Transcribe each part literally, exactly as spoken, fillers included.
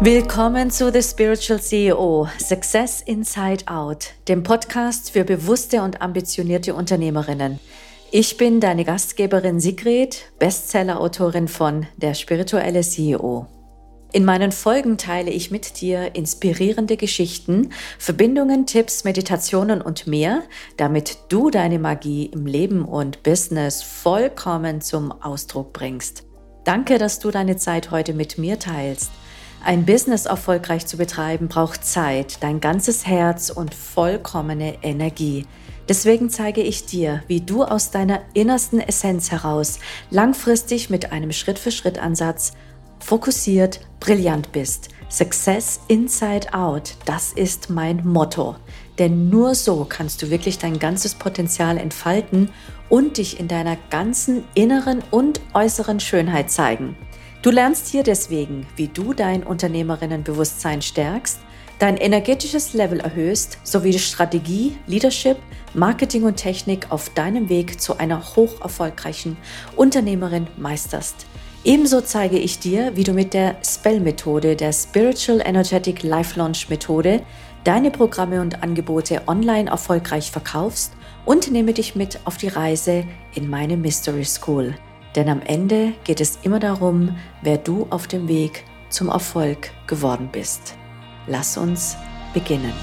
Willkommen zu The Spiritual C E O, Success Inside Out, dem Podcast für bewusste und ambitionierte Unternehmerinnen. Ich bin deine Gastgeberin Sigrid, Bestseller-Autorin von Der spirituelle C E O. In meinen Folgen teile ich mit dir inspirierende Geschichten, Verbindungen, Tipps, Meditationen und mehr, damit du deine Magie im Leben und Business vollkommen zum Ausdruck bringst. Danke, dass du deine Zeit heute mit mir teilst. Ein Business erfolgreich zu betreiben braucht Zeit, dein ganzes Herz und vollkommene Energie. Deswegen zeige ich dir, wie du aus deiner innersten Essenz heraus langfristig mit einem Schritt-für-Schritt-Ansatz fokussiert, brillant bist. Success Inside Out, das ist mein Motto. Denn nur so kannst du wirklich dein ganzes Potenzial entfalten und dich in deiner ganzen inneren und äußeren Schönheit zeigen. Du lernst hier deswegen, wie du dein Unternehmerinnenbewusstsein stärkst, dein energetisches Level erhöhst, sowie die Strategie, Leadership, Marketing und Technik auf deinem Weg zu einer hoch erfolgreichen Unternehmerin meisterst. Ebenso zeige ich dir, wie du mit der Spell-Methode, der Spiritual Energetic Life Launch Methode, deine Programme und Angebote online erfolgreich verkaufst und nehme dich mit auf die Reise in meine Mystery School. Denn am Ende geht es immer darum, wer du auf dem Weg zum Erfolg geworden bist. Lass uns beginnen.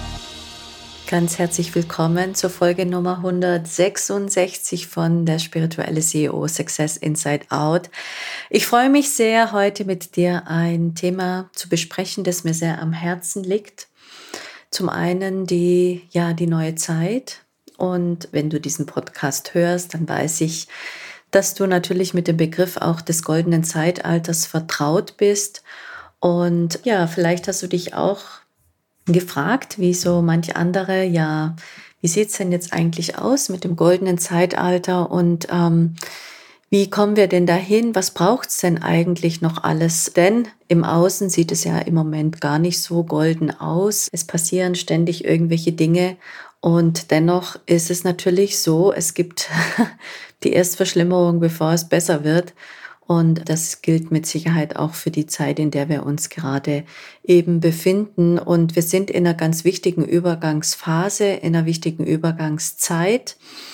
Ganz herzlich willkommen zur Folge Nummer hundertsechsundsechzig von Der spirituelle C E O Success Inside Out. Ich freue mich sehr, heute mit dir ein Thema zu besprechen, das mir sehr am Herzen liegt. Zum einen die, ja, die neue Zeit. Und wenn du diesen Podcast hörst, dann weiß ich, dass du natürlich mit dem Begriff auch des goldenen Zeitalters vertraut bist. Und ja, vielleicht hast du dich auch gefragt, wie so manche andere, ja, wie sieht's denn jetzt eigentlich aus mit dem goldenen Zeitalter und ähm, wie kommen wir denn dahin? Was braucht's denn eigentlich noch alles? Denn im Außen sieht es ja im Moment gar nicht so golden aus. Es passieren ständig irgendwelche Dinge und dennoch ist es natürlich so, es gibt die Erstverschlimmerung, bevor es besser wird. Und das gilt mit Sicherheit auch für die Zeit, in der wir uns gerade eben befinden. Und wir sind in einer ganz wichtigen Übergangsphase, in einer wichtigen Übergangszeit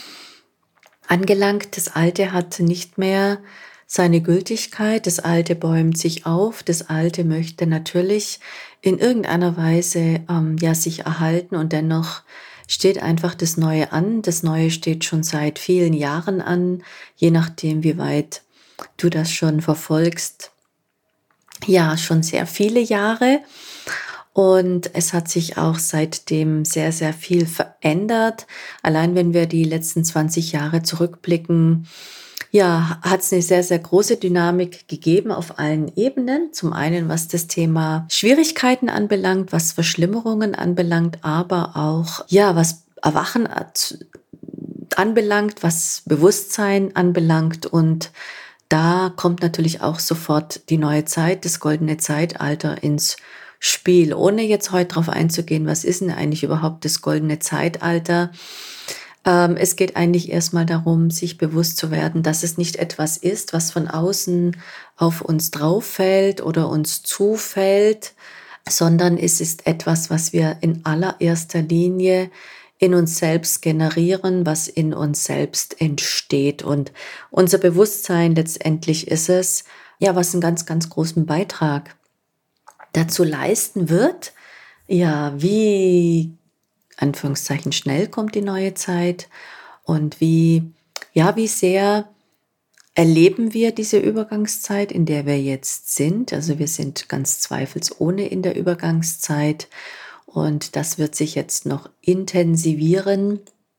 angelangt. Das Alte hat nicht mehr seine Gültigkeit. Das Alte bäumt sich auf. Das Alte möchte natürlich in irgendeiner Weise ähm, ja sich erhalten und dennoch steht einfach das Neue an. Das Neue steht schon seit vielen Jahren an, je nachdem, wie weit du das schon verfolgst. Ja, schon sehr viele Jahre. Und es hat sich auch seitdem sehr, sehr viel verändert. Allein wenn wir die letzten zwanzig Jahre zurückblicken, ja, hat es eine sehr, sehr große Dynamik gegeben auf allen Ebenen. Zum einen, was das Thema Schwierigkeiten anbelangt, was Verschlimmerungen anbelangt, aber auch, ja, was Erwachen anbelangt, was Bewusstsein anbelangt. Und da kommt natürlich auch sofort die neue Zeit, das goldene Zeitalter ins Spiel. Ohne jetzt heute darauf einzugehen, was ist denn eigentlich überhaupt das goldene Zeitalter? Ähm, es geht eigentlich erstmal darum, sich bewusst zu werden, dass es nicht etwas ist, was von außen auf uns drauf fällt oder uns zufällt, sondern es ist etwas, was wir in allererster Linie in uns selbst generieren, was in uns selbst entsteht. Und unser Bewusstsein letztendlich ist es, ja, was einen ganz, ganz großen Beitrag dazu leisten wird, ja, wie, Anführungszeichen, schnell kommt die neue Zeit und wie, ja, wie sehr erleben wir diese Übergangszeit, in der wir jetzt sind. Also wir sind ganz zweifelsohne in der Übergangszeit. Und das wird sich jetzt noch intensivieren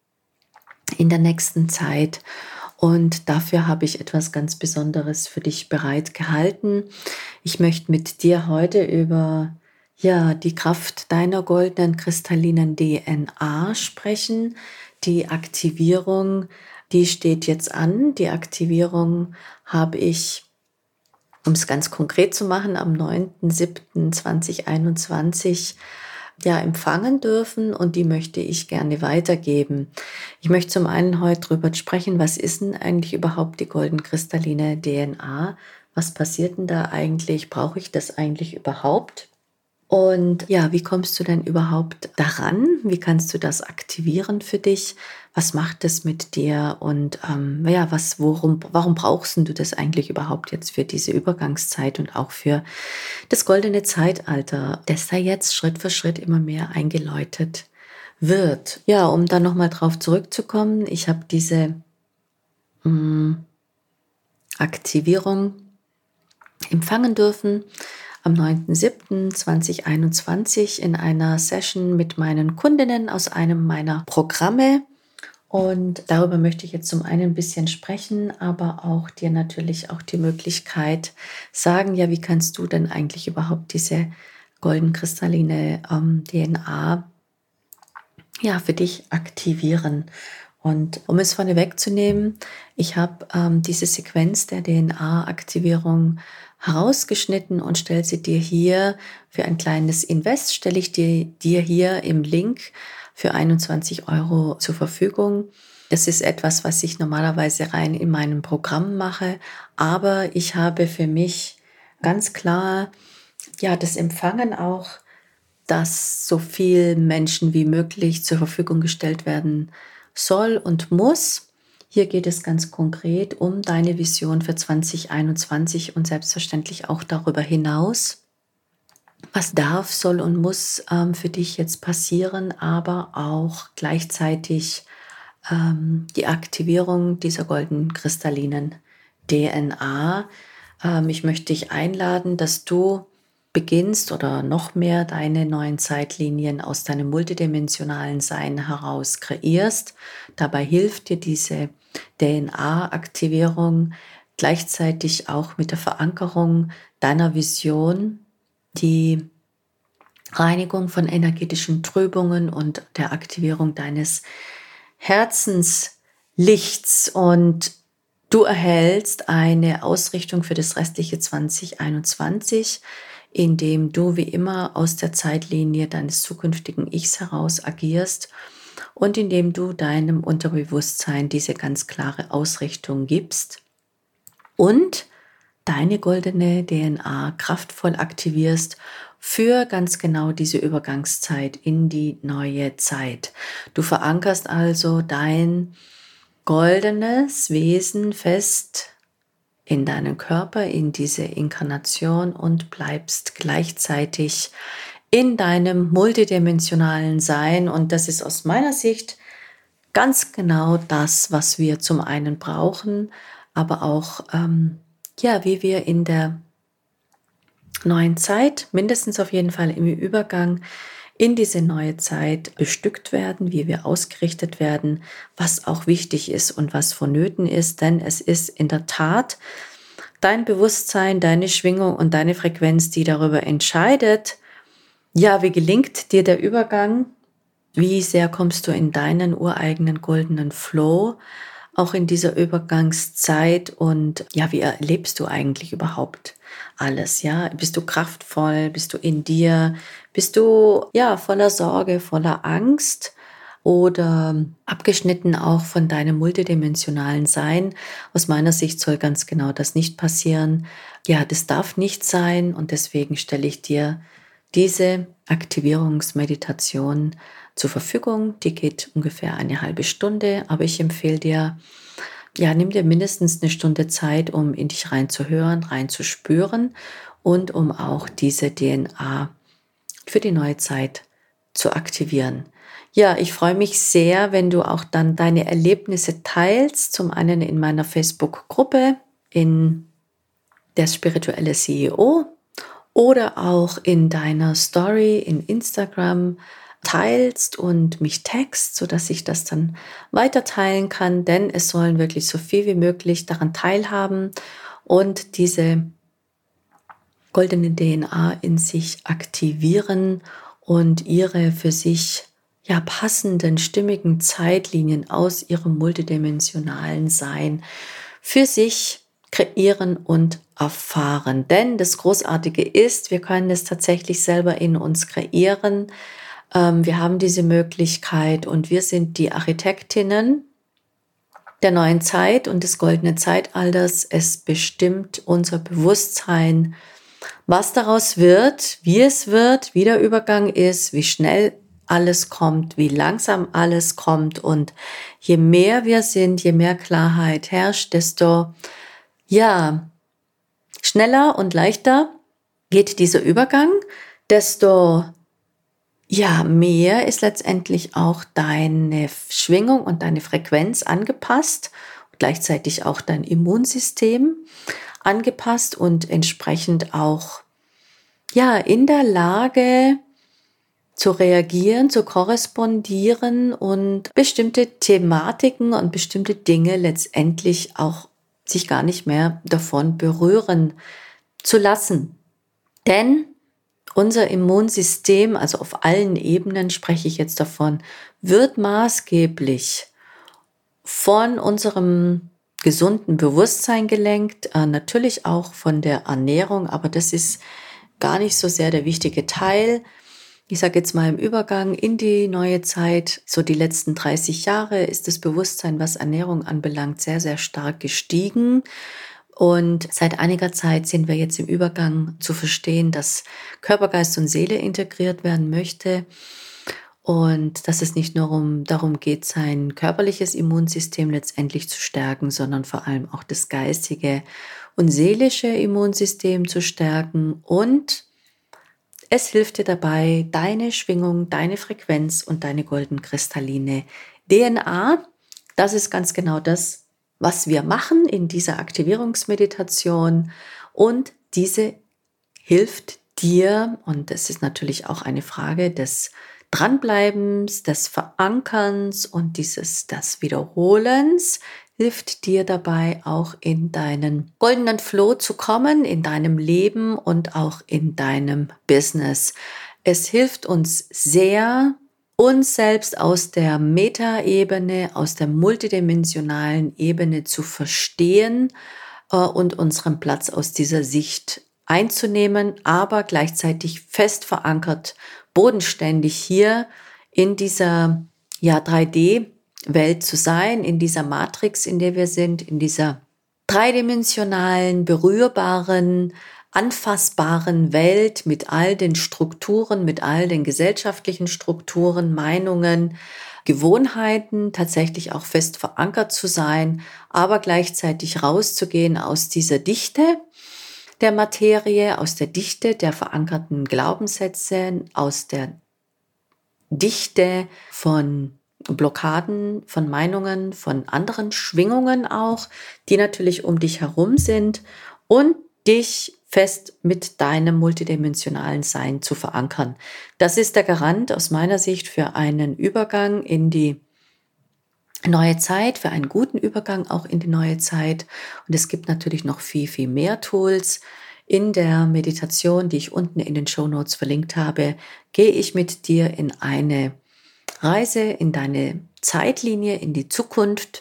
in der nächsten Zeit. Und dafür habe ich etwas ganz Besonderes für dich bereitgehalten. Ich möchte mit dir heute über ja, die Kraft deiner goldenen kristallinen D N A sprechen. Die Aktivierung, die steht jetzt an. Die Aktivierung habe ich, um es ganz konkret zu machen, am neunten siebten zweitausendeinundzwanzig ja, empfangen dürfen und die möchte ich gerne weitergeben. Ich möchte zum einen heute darüber sprechen, was ist denn eigentlich überhaupt die golden-kristalline D N A? Was passiert denn da eigentlich? Brauche ich das eigentlich überhaupt? Und ja, wie kommst du denn überhaupt daran? Wie kannst du das aktivieren für dich? Was macht es mit dir? Und ähm, ja, was, worum, warum brauchst du das eigentlich überhaupt jetzt für diese Übergangszeit und auch für das goldene Zeitalter, das da jetzt Schritt für Schritt immer mehr eingeläutet wird? Ja, um dann nochmal drauf zurückzukommen, ich habe diese mh, Aktivierung empfangen dürfen am neunten siebten zweitausendeinundzwanzig in einer Session mit meinen Kundinnen aus einem meiner Programme. Und darüber möchte ich jetzt zum einen ein bisschen sprechen, aber auch dir natürlich auch die Möglichkeit sagen, ja, wie kannst du denn eigentlich überhaupt diese golden-kristalline ähm, D N A ja, für dich aktivieren? Und um es vorne wegzunehmen, ich habe ähm, diese Sequenz der D N A-Aktivierung herausgeschnitten und stelle sie dir hier für ein kleines Invest, stelle ich dir, dir hier im Link für einundzwanzig Euro zur Verfügung. Das ist etwas, was ich normalerweise rein in meinem Programm mache, aber ich habe für mich ganz klar ja das Empfangen auch, dass so viel Menschen wie möglich zur Verfügung gestellt werden soll und muss. Hier geht es ganz konkret um deine Vision für zwanzig einundzwanzig und selbstverständlich auch darüber hinaus. Was darf, soll und muss ähm, für dich jetzt passieren, aber auch gleichzeitig ähm, die Aktivierung dieser golden kristallinen D N A. Ähm, ich möchte dich einladen, dass du beginnst oder noch mehr deine neuen Zeitlinien aus deinem multidimensionalen Sein heraus kreierst. Dabei hilft dir diese D N A-Aktivierung gleichzeitig auch mit der Verankerung deiner Vision, die Reinigung von energetischen Trübungen und der Aktivierung deines Herzenslichts, und du erhältst eine Ausrichtung für das restliche zwanzig einundzwanzig, indem du wie immer aus der Zeitlinie deines zukünftigen Ichs heraus agierst und indem du deinem Unterbewusstsein diese ganz klare Ausrichtung gibst und deine goldene D N A kraftvoll aktivierst für ganz genau diese Übergangszeit in die neue Zeit. Du verankerst also dein goldenes Wesen fest in deinen Körper, in diese Inkarnation und bleibst gleichzeitig in deinem multidimensionalen Sein. Und das ist aus meiner Sicht ganz genau das, was wir zum einen brauchen, aber auch ähm, ja, wie wir in der neuen Zeit, mindestens auf jeden Fall im Übergang in diese neue Zeit bestückt werden, wie wir ausgerichtet werden, was auch wichtig ist und was vonnöten ist, denn es ist in der Tat dein Bewusstsein, deine Schwingung und deine Frequenz, die darüber entscheidet, ja, wie gelingt dir der Übergang, wie sehr kommst du in deinen ureigenen goldenen Flow, auch in dieser Übergangszeit, und ja, wie erlebst du eigentlich überhaupt alles, ja? Bist du kraftvoll, bist du in dir, bist du ja voller Sorge, voller Angst oder abgeschnitten auch von deinem multidimensionalen Sein? Aus meiner Sicht soll ganz genau das nicht passieren. Ja, das darf nicht sein, und deswegen stelle ich dir diese Aktivierungsmeditation zur Verfügung. Die geht ungefähr eine halbe Stunde, aber ich empfehle dir, ja, nimm dir mindestens eine Stunde Zeit, um in dich reinzuhören, reinzuspüren und um auch diese D N A für die neue Zeit zu aktivieren. Ja, ich freue mich sehr, wenn du auch dann deine Erlebnisse teilst, zum einen in meiner Facebook-Gruppe, in der spirituelle C E O, oder auch in deiner Story in Instagram teilst und mich text, sodass ich das dann weiter teilen kann, denn es sollen wirklich so viel wie möglich daran teilhaben und diese goldene D N A in sich aktivieren und ihre für sich ja passenden, stimmigen Zeitlinien aus ihrem multidimensionalen Sein für sich kreieren und erfahren. Denn das Großartige ist, wir können es tatsächlich selber in uns kreieren. Ähm, wir haben diese Möglichkeit und wir sind die Architektinnen der neuen Zeit und des goldenen Zeitalters. Es bestimmt unser Bewusstsein, Was daraus wird, wie es wird, wie der Übergang ist, wie schnell alles kommt, wie langsam alles kommt. Und je mehr wir sind, je mehr Klarheit herrscht, desto ja, schneller und leichter geht dieser Übergang, desto ja, mehr ist letztendlich auch deine Schwingung und deine Frequenz angepasst, gleichzeitig auch dein Immunsystem angepasst und entsprechend auch ja, in der Lage zu reagieren, zu korrespondieren und bestimmte Thematiken und bestimmte Dinge letztendlich auch sich gar nicht mehr davon berühren zu lassen. Denn unser Immunsystem, also auf allen Ebenen spreche ich jetzt davon, wird maßgeblich von unserem gesunden Bewusstsein gelenkt, äh, natürlich auch von der Ernährung, aber das ist gar nicht so sehr der wichtige Teil. Ich sage jetzt mal im Übergang in die neue Zeit, so die letzten dreißig Jahre ist das Bewusstsein, was Ernährung anbelangt, sehr, sehr stark gestiegen. Und seit einiger Zeit sind wir jetzt im Übergang zu verstehen, dass Körper, Geist und Seele integriert werden möchte und dass es nicht nur um, darum geht, sein körperliches Immunsystem letztendlich zu stärken, sondern vor allem auch das geistige und seelische Immunsystem zu stärken. Und es hilft dir dabei, deine Schwingung, deine Frequenz und deine golden-kristalline D N A, das ist ganz genau das, was wir machen in dieser Aktivierungsmeditation, und diese hilft dir, und das ist natürlich auch eine Frage des Dranbleibens, des Verankerns und dieses des Wiederholens, hilft dir dabei auch in deinen goldenen Flow zu kommen, in deinem Leben und auch in deinem Business. Es hilft uns sehr, uns selbst aus der Metaebene, aus der multidimensionalen Ebene zu verstehen äh, und unseren Platz aus dieser Sicht einzunehmen, aber gleichzeitig fest verankert, bodenständig hier in dieser ja, drei D-Welt zu sein, in dieser Matrix, in der wir sind, in dieser dreidimensionalen, berührbaren, anfassbaren Welt mit all den Strukturen, mit all den gesellschaftlichen Strukturen, Meinungen, Gewohnheiten, tatsächlich auch fest verankert zu sein, aber gleichzeitig rauszugehen aus dieser Dichte der Materie, aus der Dichte der verankerten Glaubenssätze, aus der Dichte von Blockaden, von Meinungen, von anderen Schwingungen auch, die natürlich um dich herum sind, und dich fest mit deinem multidimensionalen Sein zu verankern. Das ist der Garant aus meiner Sicht für einen Übergang in die neue Zeit, für einen guten Übergang auch in die neue Zeit. Und es gibt natürlich noch viel, viel mehr Tools. In der Meditation, die ich unten in den Shownotes verlinkt habe, gehe ich mit dir in eine Reise, in deine Zeitlinie, in die Zukunft,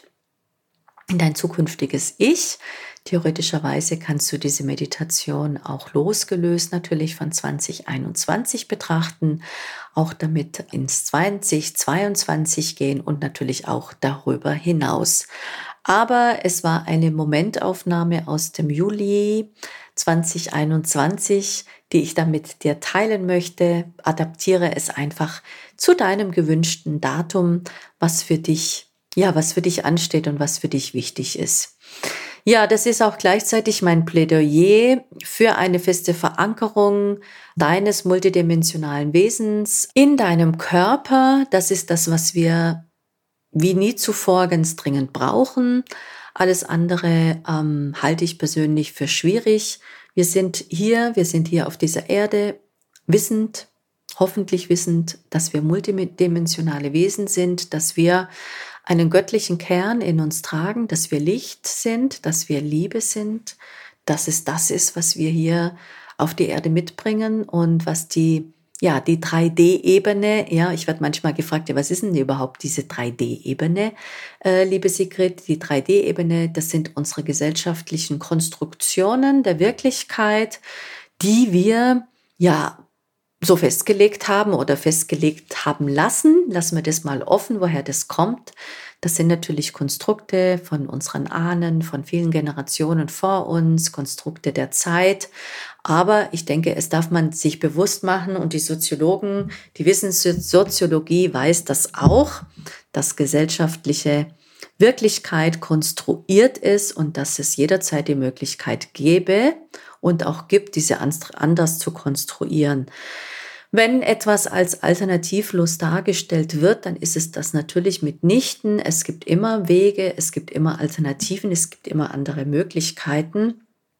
in dein zukünftiges Ich. Theoretischerweise kannst du diese Meditation auch losgelöst natürlich von zwanzig einundzwanzig betrachten, auch damit ins zwanzig zweiundzwanzig gehen und natürlich auch darüber hinaus. Aber es war eine Momentaufnahme aus dem Juli zwanzig einundzwanzig, die ich da mit dir teilen möchte. Adaptiere es einfach zu deinem gewünschten Datum, was für dich, ja, was für dich ansteht und was für dich wichtig ist. Ja, das ist auch gleichzeitig mein Plädoyer für eine feste Verankerung deines multidimensionalen Wesens in deinem Körper. Das ist das, was wir wie nie zuvor ganz dringend brauchen. Alles andere ähm, halte ich persönlich für schwierig. Wir sind hier, wir sind hier auf dieser Erde, wissend, hoffentlich wissend, dass wir multidimensionale Wesen sind, dass wir einen göttlichen Kern in uns tragen, dass wir Licht sind, dass wir Liebe sind, dass es das ist, was wir hier auf die Erde mitbringen und was die, ja, die drei D-Ebene, ja, ich werde manchmal gefragt, ja, was ist denn überhaupt diese drei D-Ebene, äh, liebe Sigrid? Die drei D-Ebene, das sind unsere gesellschaftlichen Konstruktionen der Wirklichkeit, die wir, ja, so festgelegt haben oder festgelegt haben lassen. Lassen wir das mal offen, woher das kommt. Das sind natürlich Konstrukte von unseren Ahnen, von vielen Generationen vor uns, Konstrukte der Zeit. Aber ich denke, es darf man sich bewusst machen und die Soziologen, die Wissenssoziologie weiß das auch, dass gesellschaftliche Wirklichkeit konstruiert ist und dass es jederzeit die Möglichkeit gäbe und auch gibt, diese anders zu konstruieren. Wenn etwas als alternativlos dargestellt wird, dann ist es das natürlich mitnichten. Es gibt immer Wege, es gibt immer Alternativen, es gibt immer andere Möglichkeiten.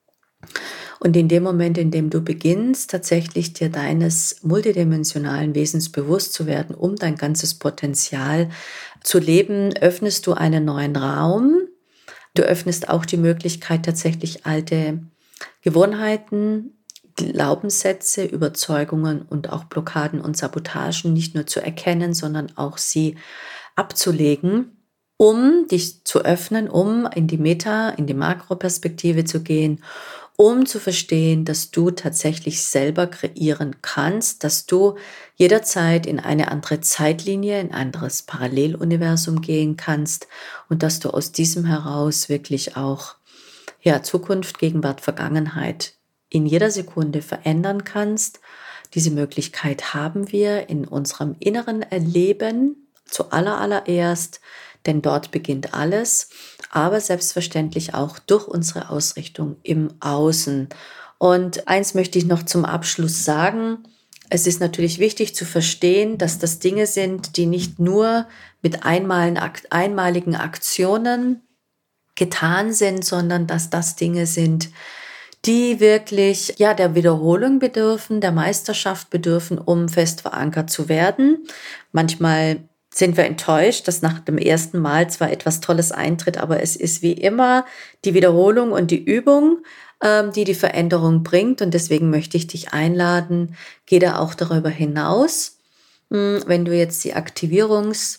Und in dem Moment, in dem du beginnst, tatsächlich dir deines multidimensionalen Wesens bewusst zu werden, um dein ganzes Potenzial zu leben, öffnest du einen neuen Raum. Du öffnest auch die Möglichkeit, tatsächlich alte Gewohnheiten, Glaubenssätze, Überzeugungen und auch Blockaden und Sabotagen nicht nur zu erkennen, sondern auch sie abzulegen, um dich zu öffnen, um in die Meta-, in die Makroperspektive zu gehen, um zu verstehen, dass du tatsächlich selber kreieren kannst, dass du jederzeit in eine andere Zeitlinie, in ein anderes Paralleluniversum gehen kannst und dass du aus diesem heraus wirklich auch ja, Zukunft, Gegenwart, Vergangenheit in jeder Sekunde verändern kannst. Diese Möglichkeit haben wir in unserem inneren Erleben zuallererst, denn dort beginnt alles, aber selbstverständlich auch durch unsere Ausrichtung im Außen. Und eins möchte ich noch zum Abschluss sagen. Es ist natürlich wichtig zu verstehen, dass das Dinge sind, die nicht nur mit einmaligen Aktionen getan sind, sondern dass das Dinge sind, die wirklich ja der Wiederholung bedürfen, der Meisterschaft bedürfen, um fest verankert zu werden. Manchmal sind wir enttäuscht, dass nach dem ersten Mal zwar etwas Tolles eintritt, aber es ist wie immer die Wiederholung und die Übung, ähm, die die Veränderung bringt. Und deswegen möchte ich dich einladen, geh da auch darüber hinaus. Hm, wenn du jetzt die Aktivierungssequenz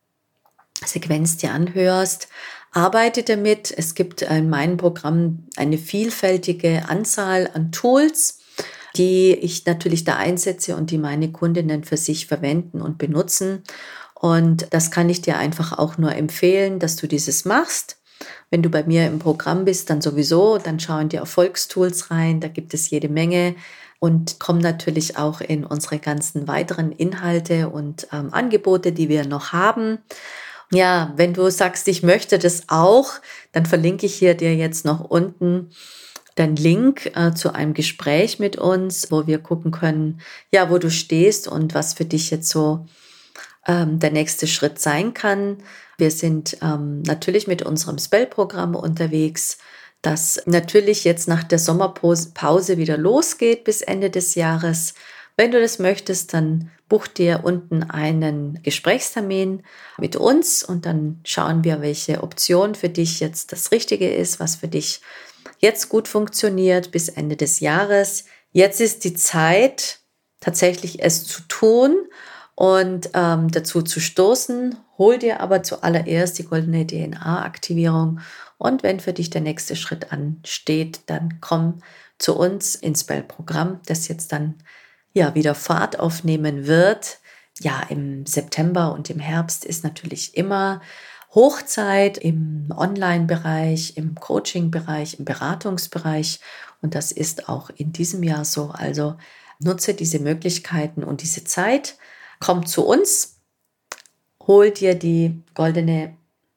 dir anhörst, arbeite damit. Es gibt in meinem Programm eine vielfältige Anzahl an Tools, die ich natürlich da einsetze und die meine Kundinnen für sich verwenden und benutzen. Und das kann ich dir einfach auch nur empfehlen, dass du dieses machst. Wenn du bei mir im Programm bist, dann sowieso, dann schau in die Erfolgstools rein, da gibt es jede Menge und komm natürlich auch in unsere ganzen weiteren Inhalte und ähm, Angebote, die wir noch haben. Ja, wenn du sagst, ich möchte das auch, dann verlinke ich hier dir jetzt noch unten den Link äh, zu einem Gespräch mit uns, wo wir gucken können, ja, wo du stehst und was für dich jetzt so ähm, der nächste Schritt sein kann. Wir sind ähm, natürlich mit unserem Spell-Programm unterwegs, das natürlich jetzt nach der Sommerpause wieder losgeht bis Ende des Jahres. Wenn du das möchtest, dann buch dir unten einen Gesprächstermin mit uns und dann schauen wir, welche Option für dich jetzt das Richtige ist, was für dich jetzt gut funktioniert bis Ende des Jahres. Jetzt ist die Zeit, tatsächlich es zu tun und ähm, dazu zu stoßen. Hol dir aber zuallererst die goldene D N A-Aktivierung und wenn für dich der nächste Schritt ansteht, dann komm zu uns ins Spell-Programm, das jetzt dann ja wieder Fahrt aufnehmen wird. Ja, im September und im Herbst ist natürlich immer Hochzeit im Online-Bereich, im Coaching-Bereich, im Beratungsbereich und das ist auch in diesem Jahr so. Also nutze diese Möglichkeiten und diese Zeit. Komm zu uns, hol dir die goldene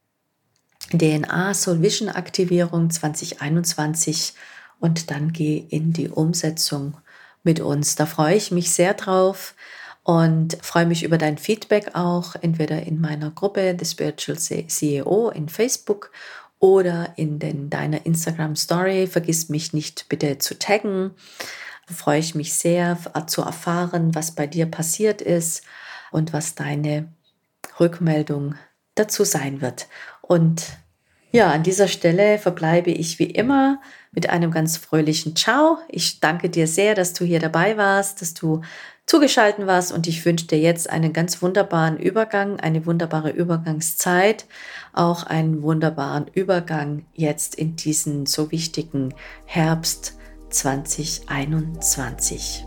D N A Soul Vision Aktivierung zwanzig einundzwanzig und dann geh in die Umsetzung mit uns. Da freue ich mich sehr drauf und freue mich über dein Feedback auch, entweder in meiner Gruppe The Spiritual C E O in Facebook oder in den, deiner Instagram Story. Vergiss mich nicht bitte zu taggen. Da freue ich mich sehr zu erfahren, was bei dir passiert ist und was deine Rückmeldung dazu sein wird. Und ja, an dieser Stelle verbleibe ich wie immer mit einem ganz fröhlichen Ciao. Ich danke dir sehr, dass du hier dabei warst, dass du zugeschaltet warst und ich wünsche dir jetzt einen ganz wunderbaren Übergang, eine wunderbare Übergangszeit, auch einen wunderbaren Übergang jetzt in diesen so wichtigen Herbst zwanzig einundzwanzig.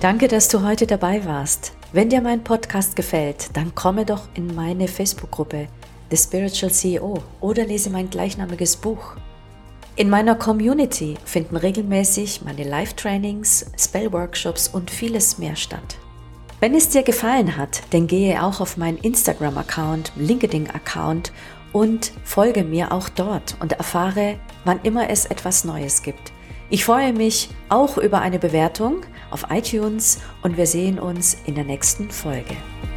Danke, dass du heute dabei warst. Wenn dir mein Podcast gefällt, dann komme doch in meine Facebook-Gruppe The Spiritual C E O oder lese mein gleichnamiges Buch. In meiner Community finden regelmäßig meine Live-Trainings, Spell-Workshops und vieles mehr statt. Wenn es dir gefallen hat, dann gehe auch auf meinen Instagram-Account, LinkedIn-Account und folge mir auch dort und erfahre, wann immer es etwas Neues gibt. Ich freue mich auch über eine Bewertung auf iTunes und wir sehen uns in der nächsten Folge.